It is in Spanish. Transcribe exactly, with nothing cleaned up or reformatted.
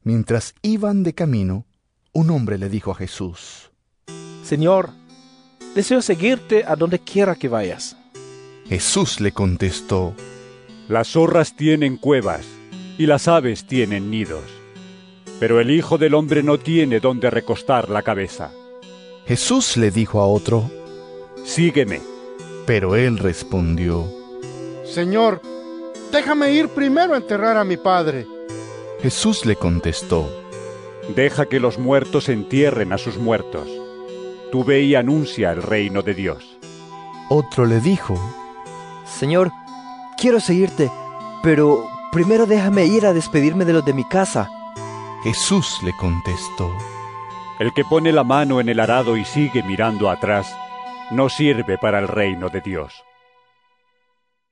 Mientras iban de camino, un hombre le dijo a Jesús: Señor, deseo seguirte a donde quiera que vayas. Jesús le contestó: Las zorras tienen cuevas y las aves tienen nidos, pero el Hijo del Hombre no tiene donde recostar la cabeza. Jesús le dijo a otro: Sígueme. Pero él respondió: Señor, déjame ir primero a enterrar a mi padre. Jesús le contestó: Deja que los muertos entierren a sus muertos. Tú ve y anuncia el reino de Dios. Otro le dijo: Señor, quiero seguirte, pero primero déjame ir a despedirme de los de mi casa. Jesús le contestó: El que pone la mano en el arado y sigue mirando atrás, no sirve para el reino de Dios.